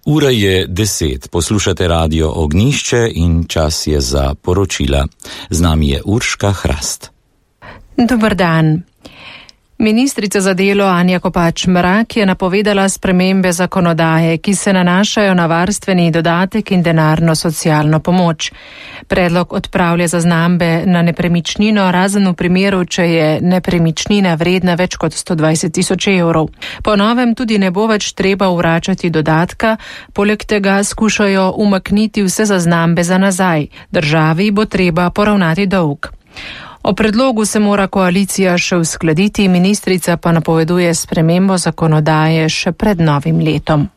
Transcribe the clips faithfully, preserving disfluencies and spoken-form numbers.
Ura je deset, poslušate radio Ognjišče in čas je za poročila. Z nami je Urška Hrast. Dober dan. Ministrica za delo Anja Kopač Mrak je napovedala spremembe zakonodaje, ki se nanašajo na varstveni dodatek in denarno socialno pomoč. Predlog odpravlja zaznambe na nepremičnino, razen v primeru, če je nepremičnina vredna več kot sto dvajset tisoč evrov. Po novem tudi ne bo več treba vračati dodatka, poleg tega skušajo umakniti vse zaznambe za nazaj. Državi bo treba poravnati dolg. O predlogu se mora koalicija še uskladiti, ministrica pa napoveduje spremembo zakonodaje še pred novim letom.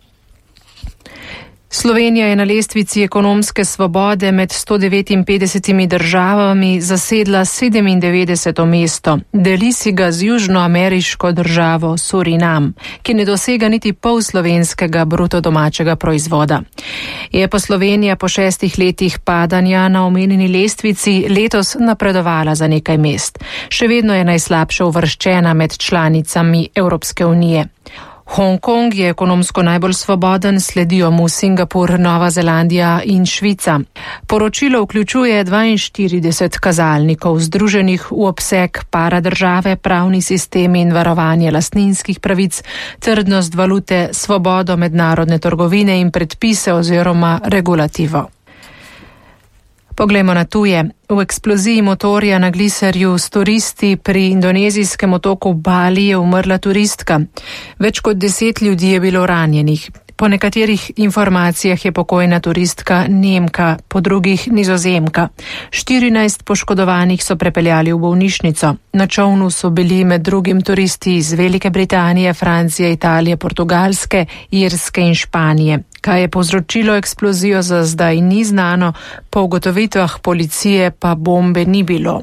Slovenija je na lestvici ekonomske svobode med sto devetinpetdesetimi državami zasedla sedemindevetdeseto mesto. Deli si ga z južnoameriško državo Surinam, ki ne dosega niti pol slovenskega bruto domačega proizvoda. Je pa Slovenija po šestih letih padanja na omenjeni lestvici letos napredovala za nekaj mest. Še vedno je najslabše uvrščena med članicami Evropske unije. Hongkong je ekonomsko najbolj svoboden, sledijo mu Singapur, Nova Zelandija in Švica. Poročilo vključuje dvainštirideset kazalnikov, združenih v obseg paradržave, pravni sistem in varovanje lastninskih pravic, trdnost valute, svobodo mednarodne trgovine in predpise oziroma regulativo. Poglejmo na tuje. V eksploziji motorja na gliserju s turisti pri indonezijskem otoku Bali je umrla turistka. Več kot deset ljudi je bilo ranjenih. Po nekaterih informacijah je pokojna turistka Nemka, po drugih Nizozemka. štirinajst poškodovanih so prepeljali v bolnišnico. Na čolnu so bili med drugim turisti iz Velike Britanije, Francije, Italije, Portugalske, Irske in Španije. Kaj je povzročilo eksplozijo, za zdaj ni znano, po ugotovitvah policije pa bombe ni bilo.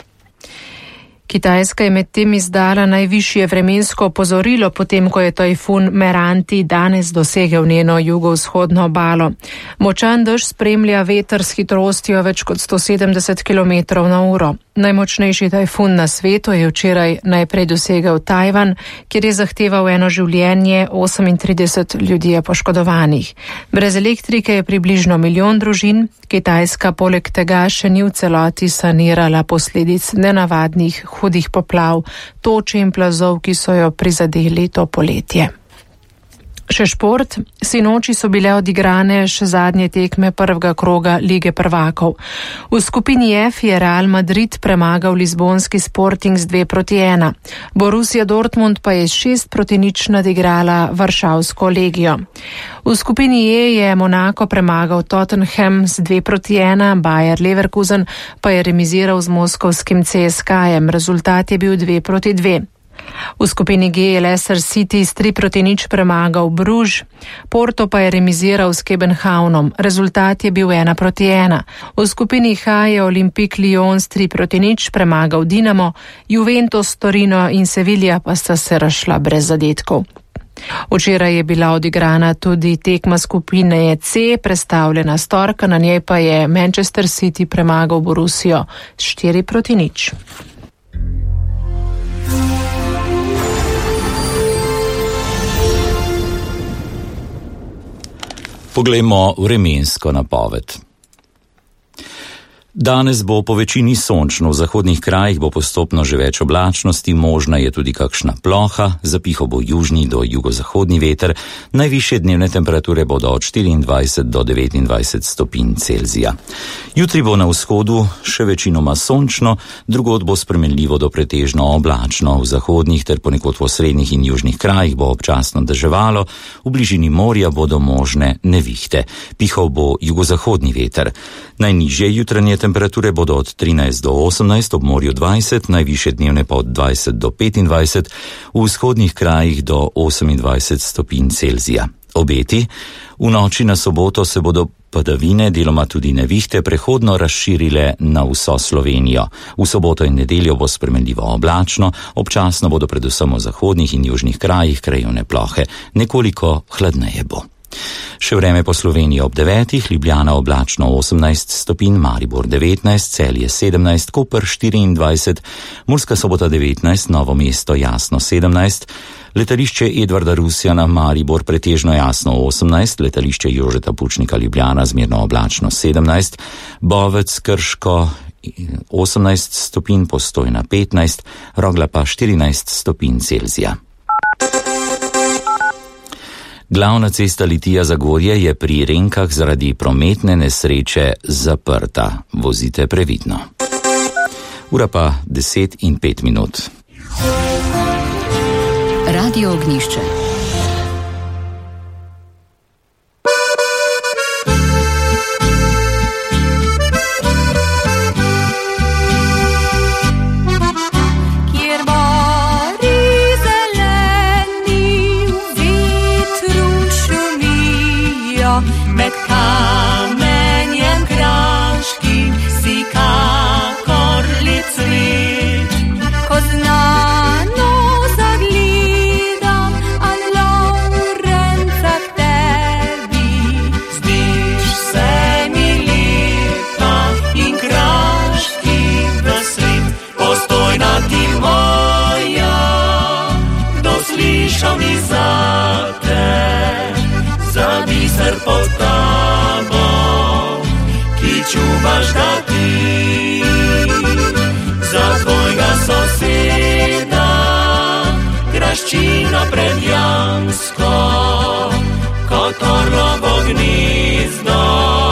Kitajska je medtem izdala najvišje vremensko opozorilo, potem ko je tajfun Meranti danes dosegel njeno jugovzhodno obalo. Močan dež spremlja veter s hitrostjo več kot sto sedemdeset kilometrov na uro. Najmočnejši tajfun na svetu je včeraj najprej dosegel Tajvan, kjer je zahteval eno življenje, osemintrideset ljudi je poškodovanih. Brez elektrike je približno milijon družin. Kitajska poleg tega še ni v celoti sanirala posledic nenavadnih hudih poplav, toče in plazov, ki so jo prizadeli to poletje. Še šport. Sinoči so bile odigrane še zadnje tekme prvega kroga Lige prvakov. V skupini F je Real Madrid premagal lizbonski Sporting z dve proti ena. Borussia Dortmund pa je šest proti nič nadigrala varšavsko Legijo. V skupini E je Monako premagal Tottenham z dve proti ena, Bayer Leverkusen pa je remiziral z moskovskim C S K A-jem. Rezultat je bil dve proti dve. V skupini G je Leicester City s tri proti nič premagal Bruž, Porto pa je remiziral s Kebenhavnom. Rezultat je bil ena proti ena. V skupini H je Olimpik Lyon s tri proti nič premagal Dinamo, Juventus, Torino in Sevilla pa sta se razšla brez zadetkov. Včeraj je bila odigrana tudi tekma skupine C, prestavljena s torka, na njej pa je Manchester City premagal Borussijo s štiri proti nič. Poglejmo vremensko napoved. Danes bo po večini sončno, v zahodnih krajih bo postopno že več oblačnosti, možna je tudi kakšna ploha, zapihal bo južni do jugozahodni veter, najvišje dnevne temperature bodo od štiriindvajset do devetindvajset stopinj Celzija. Jutri bo na vzhodu še večinoma sončno, drugod bo spremenljivo do pretežno oblačno, v zahodnih ter ponekod v osrednjih in južnih krajih bo občasno deževalo, v bližini morja bodo možne nevihte, pihal bo jugozahodni veter. Najnižje jutranje temperature bodo od trinajst do osemnajst, ob morju dvajset, najvišje dnevne pa od dvajset do petindvajset, v vzhodnih krajih do osemindvajset stopinj Celzija. Obeti: v noči na soboto se bodo padavine, deloma tudi nevihte, prehodno razširile na vso Slovenijo. V soboto in nedeljo bo spremenljivo oblačno, občasno bodo predvsem v zahodnih in južnih krajih krajevne plohe, nekoliko hladneje bo. Še vreme po Sloveniji ob devetih, Ljubljana oblačno osemnajst stopinj, Maribor devetnajst, Celje sedemnajst, Koper štiriindvajset, Murska Sobota devetnajst, Novo mesto jasno sedemnajst, letališče Edvarda Rusjana Maribor pretežno jasno osemnajst, letališče Jožeta Pučnika Ljubljana zmerno oblačno sedemnajst, Bovec Krško osemnajst stopinj, Postojna petnajst, Rogla pa štirinajst stopinj Celzija. Glavna cesta Litija-Zagorje je pri Renkah zaradi prometne nesreče zaprta. Vozite previdno. Ura pa deset in pet minut. Radio Ognjišče. Med kamenjem kraškim si kakor licvit, ko znano zagledam an Laurenca k tebi. Zdiš se mi lepa in kraški v svet, Postojna ti moja, kdo slišal mi zate, za biser pod tabo, ki čuvaš ga ti, za tvojega soseda, graščina predjansko, kot orlovo gnezdo.